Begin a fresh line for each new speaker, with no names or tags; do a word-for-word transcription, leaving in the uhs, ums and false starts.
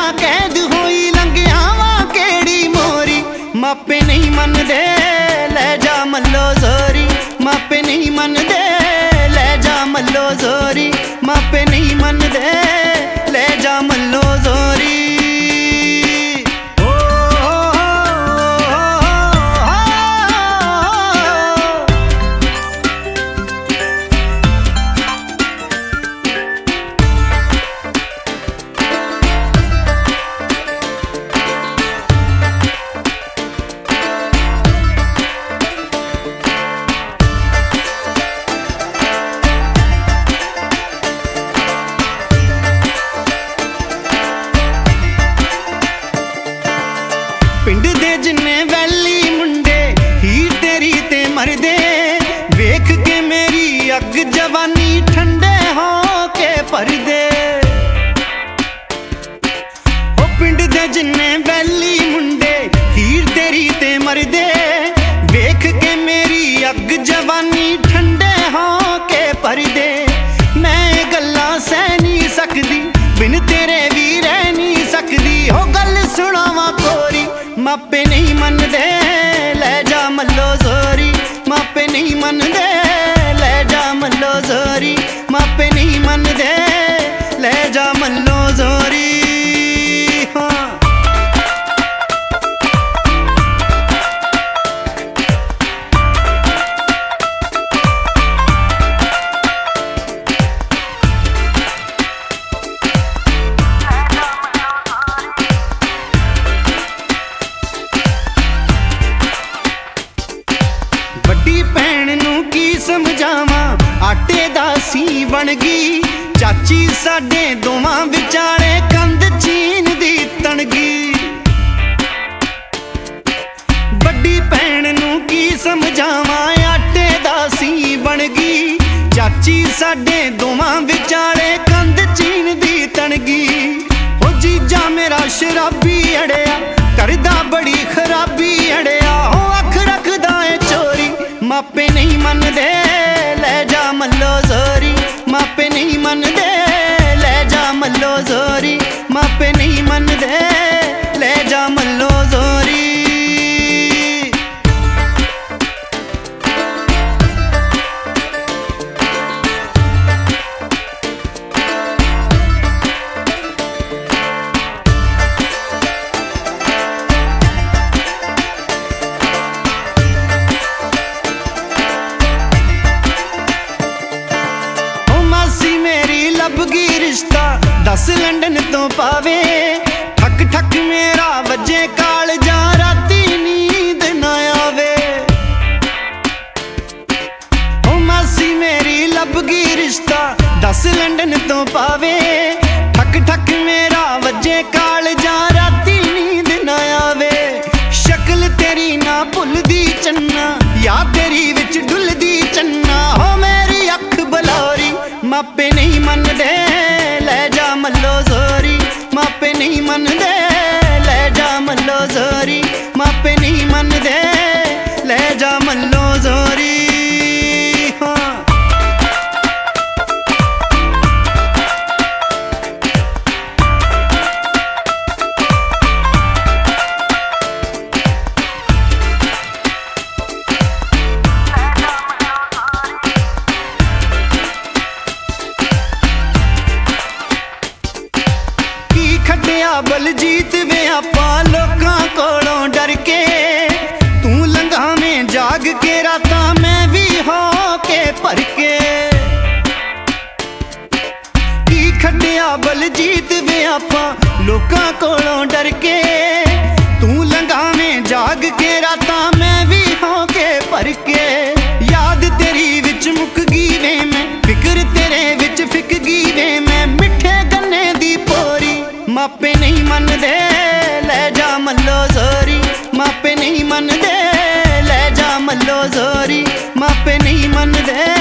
कैद होई लंघिया वा केड़ी मोरी। मापे नहीं मनदे लै जा मल्लो जोरी, मापे नहीं मनदे लै जा मल्लो जोरी, मापे नहीं मनदे लै जा मल्लो जोरी। पिंड दे जिन्ने वैली मुंडे हीर तेरी ते मरदे, वेख के मेरी अग जवानी ठंडे हो के भरदे। ओ पिंड दे जिन्ने वैली मुंडे हीर तेरी ते मरदे, वेख के मेरी अग जवानी ठंडे हो के भरदे। मैं गल्ला सह नहीं सकदी बिन तेरे भी रह नहीं सकदी, हो गल सुनावा कोरी। मापे नहीं मनदे लै जा मल्लो जोरी, मापे नहीं मनदे लै जा मल्लो जोरी, मापे नहीं मनदे लै जा मल्लो जोरी। हाँ ਵੱਡੀ ਭੈਣ ਨੂੰ ਕੀ ਸਮਝਾਵਾਂ ਆਟੇ ਦਾ ਸੀ ਬਣ ਗਈ, ਚਾਚੀ ਸਾਡੇ ਦੋਵਾਂ ਵਿਚਾਲੇ ਕੰਧ ਚੀਨ ਦੀ ਤਣ ਗਈ। ਵੱਡੀ ਭੈਣ ਨੂੰ ਕੀ ਸਮਝਾਵਾਂ ਆਟੇ ਦਾ ਸੀ ਬਣ ਗਈ, ਚਾਚੀ ਸਾਡੇ ਦੋਵਾਂ ਵਿਚਾਲੇ ਕੰਧ ਚੀਨ ਦੀ ਤਣ ਗਈ। ਹੋ ਜੀਜਾ ਮੇਰਾ ਸ਼ਰਾਬੀ ਅੜਿਆ ਕਰਦਾ ਬੜੀ ਖਰਾਬੀ ਅੜਿਆ, ਹੋ ਅੱਖ ਰੱਖਦਾ ਏ ਚੋਰੀ। मापे नहीं मनदे लै जा मल्लो जोरी, मापे नहीं मनदे लै जा मल्लो जोरी, मापे नहीं मनदे लै जा मल्लो जोरी। ਲੱਭਗੀ ਰਿਸ਼ਤਾ ਦਸ ਲੰਡਨ ਤੋਂ ਪਾਵੇ, ਠੱਕ ਠੱਕ ਮੇਰਾ ਵੱਜੇ ਕਾਲ ਜਾਂ ਰਾਤੀ ਨੀਂਦ ਨਾ ਆਵੇ। ਓ ਮਾਸੀ ਮੇਰੀ ਲੱਭਗੀ ਰਿਸ਼ਤਾ ਦਸ ਲੰਡਨ ਤੋਂ ਪਾਵੇ, ਠੱਕ ਠੱਕ ਮੇਰਾ ਵੱਜੇ ਕਾਲ ਜਾਂ ਰਾਤੀ ਨੀਂਦ ਨਾ ਆਵੇ। ਸ਼ਕਲ ਤੇਰੀ ਨਾ ਭੁੱਲਦੀ ਚੰਨਾ, ਯਾਦ ਤੇਰੀ ਵਿੱਚ ਡੁੱਲਦੀ ਚੰਨਾ, ਹੋ ਮੇਰੀ ਅੱਖ ਬਲੌਰੀ। मापे नहीं मनदे लै जा मल्लो जोरी, मापे नहीं मनदे लै जा मल्लो जोरी, मापे नहीं मनदे लै जा मल्लो जोरी। हाँ बलजीत वे आपां लोकां कोलों डर के, तू लंघावें जाग के रातां मैं भी हो के भर के। की खड्डिया बलजीत वे आपां लोकां कोलों डर के, तू लंघावें जाग के रातां मैं भी हो के भर के। याद तेरी विच मुक गई वे मैं, फिक्र तेरे विच फिक गई वे मैं, मिठे गन्ने दी पोरी। मापे नहीं मनदे लै जा मल्लो जोरी, मापे नहीं मनदे लै जा मल्लो जोरी, मापे नहीं मनदे